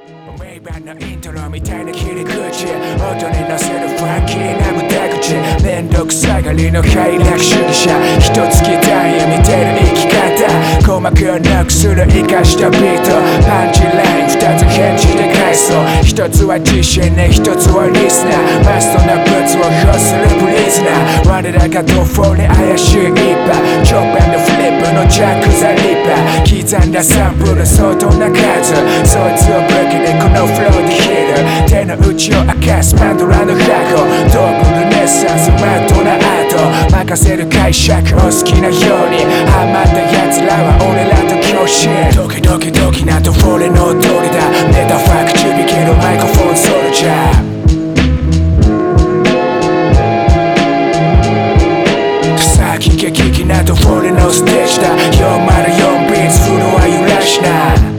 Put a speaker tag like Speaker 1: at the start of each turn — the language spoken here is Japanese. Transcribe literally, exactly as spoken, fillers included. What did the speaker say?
Speaker 1: 名盤のイントロみたいな切り口、音に乗せるファンキーな無駄口、めんどくさがりの快楽主義者、一つ期待へ見てる生き方、鼓膜をノックする生かしたビート、パンチライン二つ返事で返そう。一つは自信ね、一つはリスナー、マストなブツを欲するブリズナー、我らがドフォーに怪しい一派、チョップ&フリップのジャック・ザ・リッパー、刻んだサンプル相当な数、そいつを武器でこのフローでヒール、手の内を明かすパンドラの箱、ドーブルネッサンスマットなアート、任せる解釈を好きなように、ハマった奴らは俺らと教師、ドキドキドキなとフォレの通りだ、メタファクちびけるマイクロフォンソルジャー、聞け聞きなとフォレのステージだ、よんまるよんビーツフロア揺らしな。